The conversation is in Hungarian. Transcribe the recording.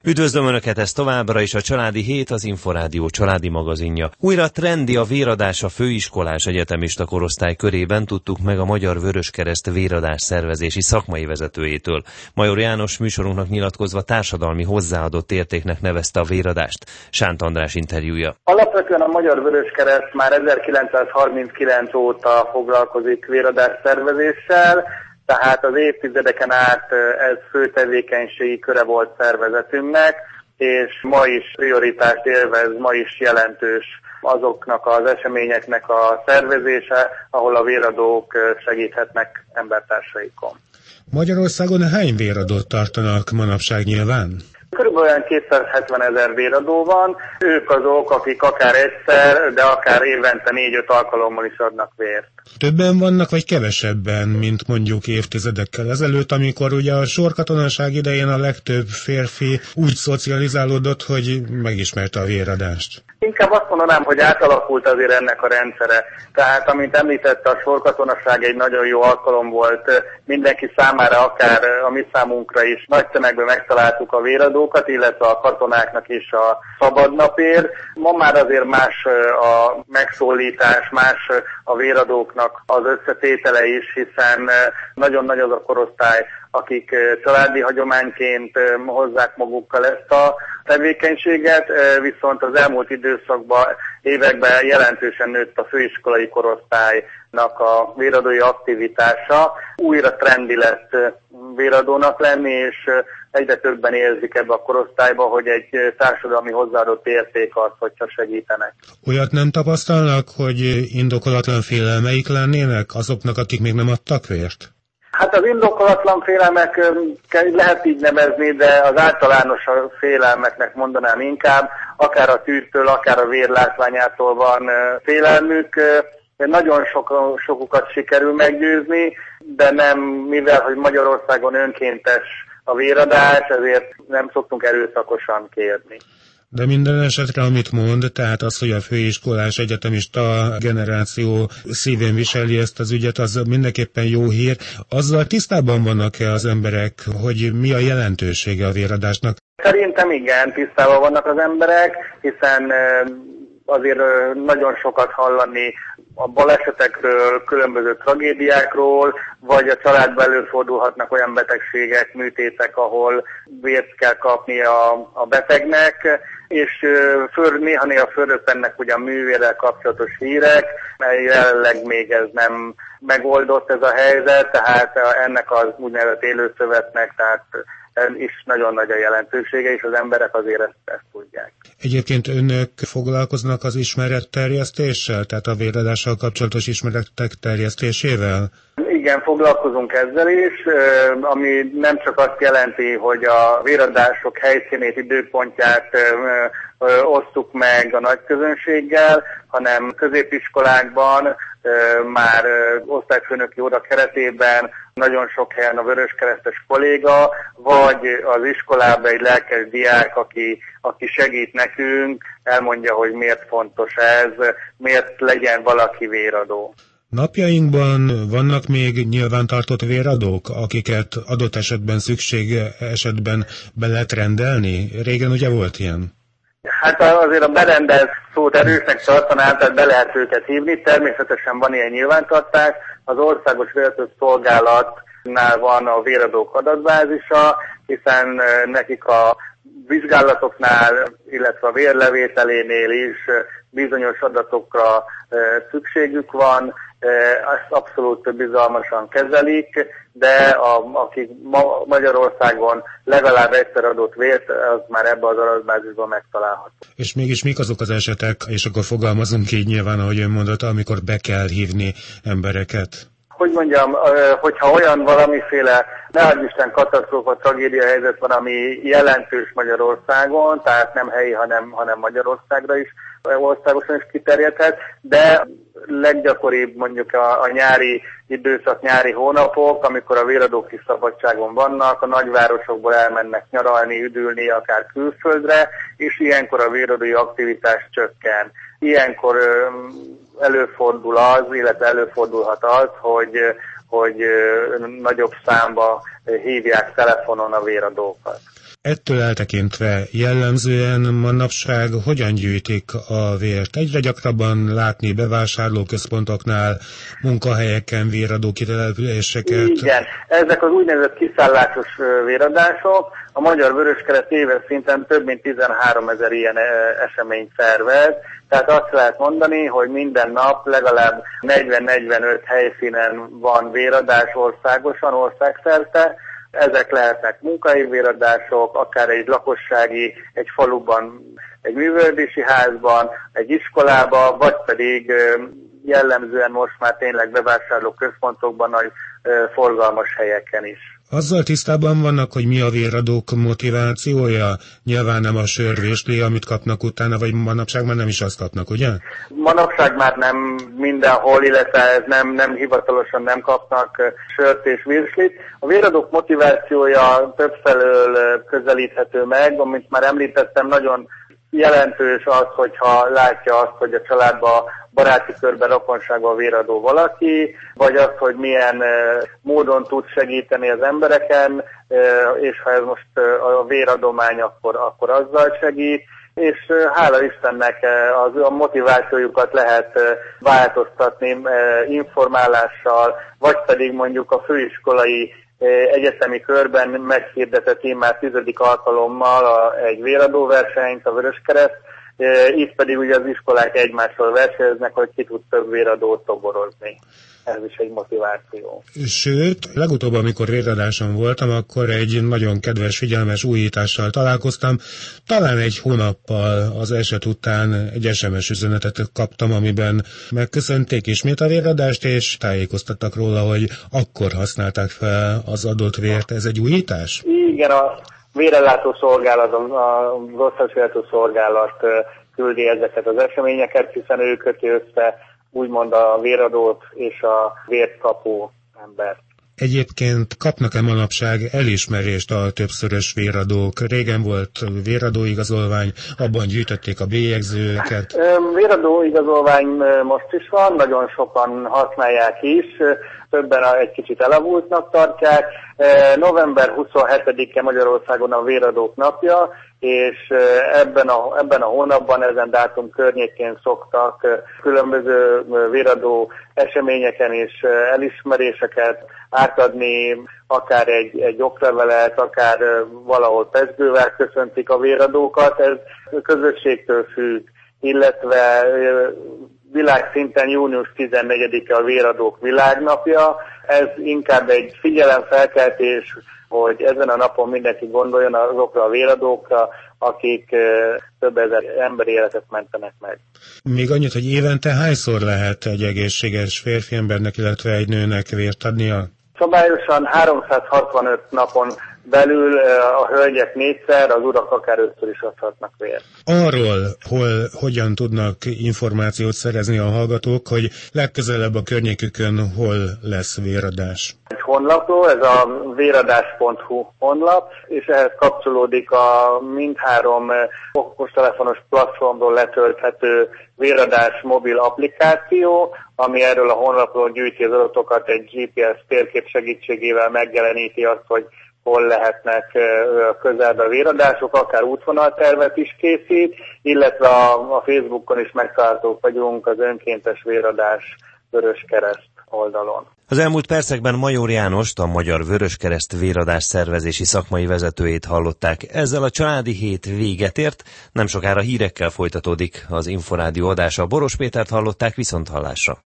Üdvözlöm Önöket, ez továbbra is a Családi Hét, az Inforádió családi magazinja. Újra trendi a véradás a főiskolás egyetemista korosztály körében, tudtuk meg a Magyar Vöröskereszt véradás szervezési szakmai vezetőjétől. Major János műsorunknak nyilatkozva társadalmi hozzáadott értéknek nevezte a véradást. Sánt András interjúja. Alapvetően a Magyar Vöröskereszt már 1939 óta foglalkozik véradás szervezéssel, tehát az évtizedeken át ez fő tevékenységi köre volt szervezetünknek, és ma is prioritást élvez, ma is jelentős azoknak az eseményeknek a szervezése, ahol a véradók segíthetnek embertársaikon. Magyarországon hány véradót tartanak manapság nyilván? Körülbelül 270 000 véradó van, ők azok, akik akár egyszer, de akár évente 4-5 alkalommal is adnak vért. Többen vannak, vagy kevesebben, mint mondjuk évtizedekkel ezelőtt, amikor ugye a sorkatonaság idején a legtöbb férfi úgy szocializálódott, hogy megismerte a véradást? Inkább azt mondanám, hogy átalakult azért ennek a rendszere. Tehát, amint említette, a sorkatonaság egy nagyon jó alkalom volt mindenki számára, akár a mi számunkra is. Nagy tömegben megtaláltuk a véradókat, illetve a katonáknak is a szabadnapért. Ma már azért más a megszólítás, más a véradóknak az összetétele is, hiszen nagyon nagy az a korosztály, akik családi hagyományként hozzák magukkal ezt a tevékenységet, viszont az elmúlt időszakban, években jelentősen nőtt a főiskolai korosztálynak a véradói aktivitása. Újra trendi lett véradónak lenni, és egyre többen érzik ebbe a korosztályba, hogy egy társadalmi hozzáadott érték az, hogyha segítenek. Olyat nem tapasztalnak, hogy indokolatlan félelmeik lennének azoknak, akik még nem adtak vért? Hát az indokolatlan félelmek lehet így nevezni, de az általános félelmeknek mondanám inkább, akár a tűztől, akár a vér látványától van félelmük. Nagyon sokukat sikerül meggyőzni, de nem, mivel hogy Magyarországon önkéntes a véradás, ezért nem szoktunk erőszakosan kérni. De minden esetre, amit mond, tehát az, hogy a főiskolás egyetemista generáció szívén viseli ezt az ügyet, az mindenképpen jó hír. Azzal tisztában vannak-e az emberek, hogy mi a jelentősége a véradásnak? Szerintem igen, tisztában vannak az emberek, hiszen azért nagyon sokat hallani a balesetekről, különböző tragédiákról, vagy a családban előfordulhatnak olyan betegségek, műtétek, ahol vért kell kapni a betegnek, és néha fölröppennek ugye a művérrel kapcsolatos hírek, mert jelenleg még ez nem megoldott ez a helyzet, tehát ennek az úgynevezett élőszövetnek, tehát is nagyon nagy a jelentősége, és az emberek azért ezt tudják. Egyébként önök foglalkoznak az ismeretterjesztéssel, tehát a véradással kapcsolatos ismeretek terjesztésével? Igen, foglalkozunk ezzel is, ami nem csak azt jelenti, hogy a véradások helyszínét, időpontját osztuk meg a nagy közönséggel, hanem középiskolákban már osztályfőnöki óra keretében nagyon sok helyen a vöröskeresztes kolléga, vagy az iskolában egy lelkes diák, aki segít nekünk, elmondja, hogy miért fontos ez, miért legyen valaki véradó. Napjainkban vannak még nyilvántartott véradók, akiket adott esetben szükség esetben be lehet rendelni? Régen ugye volt ilyen? Hát azért a berendelt szót erősnek tartanám, tehát be lehet őket hívni. Természetesen van ilyen nyilvántartás. Az Országos Véradó Szolgálatnál van a véradók adatbázisa, hiszen nekik a vizsgálatoknál, illetve a vérlevételénél is bizonyos adatokra szükségük van, ezt abszolút bizalmasan kezelik, de akik Magyarországon legalább egyszer adott vért, az már ebbe az adatbázisban megtalálható. És mégis mik azok az esetek, és akkor fogalmazunk így nyilván, ahogy ön mondta, amikor be kell hívni embereket? Hogy mondjam, hogyha olyan valamiféle, ne adj Isten, katasztrófa, tragédia helyzet van, ami jelentős Magyarországon, tehát nem helyi, hanem Magyarországra is, országosan is kiterjedhet, de leggyakoribb mondjuk a nyári időszak, nyári hónapok, amikor a véradók is szabadságon vannak, a nagyvárosokból elmennek nyaralni, üdülni, akár külföldre, és ilyenkor a véradói aktivitás csökken. Ilyenkor előfordul az, illetve előfordulhat az, hogy nagyobb számba hívják telefonon a véradókat. Ettől eltekintve jellemzően manapság hogyan gyűjtik a vért? Egyre gyakrabban látni bevásárlóközpontoknál, munkahelyeken véradó kitelepüléseket. Igen, ezek az úgynevezett kiszállásos véradások. A Magyar Vöröskereszt éves szinten több mint 13 000 ilyen eseményt szervez. Tehát azt lehet mondani, hogy minden nap legalább 40-45 helyszínen van véradás országosan, országszerte. Ezek lehetnek munkahelyi véradások, akár egy lakossági, egy faluban, egy művelődési házban, egy iskolában, vagy pedig jellemzően most már tényleg bevásárlóközpontokban, nagy forgalmas helyeken is. Azzal tisztában vannak, hogy mi a véradók motivációja? Nyilván nem a sörvésli, amit kapnak utána, vagy manapság már nem is azt kapnak, ugye? Manapság már nem mindenhol, illetve ez nem hivatalosan nem kapnak sört és virslit. A véradók motivációja többfelől közelíthető meg, amit már említettem, nagyon jelentős az, hogyha látja azt, hogy a családban, baráti körben, rokonságban véradó valaki, vagy az, hogy milyen módon tud segíteni az embereken, és ha ez most a véradomány, akkor azzal segít. És hála Istennek a motivációjukat lehet változtatni informálással, vagy pedig mondjuk a főiskolai egyetemi körben meghirdetett immár 10. alkalommal egy véradóversenyt, a Vöröskereszt, itt pedig ugye az iskolák egymással versenyeznek, hogy ki tud több véradót toborozni. Ez is egy motiváció. Sőt, legutóbb, amikor véradáson voltam, akkor egy nagyon kedves, figyelmes újítással találkoztam. Talán egy hónappal az eset után egy SMS üzenetet kaptam, amiben megköszönték ismét a véradást, és tájékoztattak róla, hogy akkor használták fel az adott vért. Ez egy újítás? Igen, a vérellátó szolgálat, az országos szolgálat küldi ezeket az eseményeket, hiszen ő köti össze úgymond a véradót és a vért kapó embert. Egyébként kapnak-e manapság elismerést a többszörös véradók? Régen volt véradóigazolvány, abban gyűjtötték a bélyegzőket. Véradóigazolvány most is van, nagyon sokan használják is, többen egy kicsit elavultnak tartják. November 27-e Magyarországon a véradók napja, és ebben a hónapban, ezen dátum környékén szoktak különböző véradó eseményeken és elismeréseket átadni, akár egy oklevelet, akár valahol pezsgővel köszöntik a véradókat. Ez közösségtől függ, illetve világszinten június 14-e a véradók világnapja. Ez inkább egy figyelemfelkeltés, hogy ezen a napon mindenki gondoljon azokra a véradókra, akik több ezer emberi életet mentenek meg. Még annyit, hogy évente hányszor lehet egy egészséges férfi embernek, illetve egy nőnek vért adnia? Szabályosan 365 napon belül a hölgyek 4-szer, az urak akár 5-ször is adhatnak vért. Arról, hogyan tudnak információt szerezni a hallgatók, hogy legközelebb a környékükön hol lesz véradás? Egy honlapról, ez a véradás.hu honlap, és ehhez kapcsolódik a mindhárom okostelefonos platformról letölthető véradás mobil applikáció, ami erről a honlapról gyűjti az adatokat, egy GPS térkép segítségével megjeleníti azt, hogy hol lehetnek közelben véradások, akár útvonaltervet is készít, illetve a Facebookon is megtalálhatók vagyunk az önkéntes véradás Vöröskereszt oldalon. Az elmúlt percekben Major Jánost, a Magyar Vöröskereszt véradás szervezési szakmai vezetőjét hallották. Ezzel a családi hét véget ért, nem sokára hírekkel folytatódik az Inforádió adása. Boros Pétert hallották, viszonthallásra.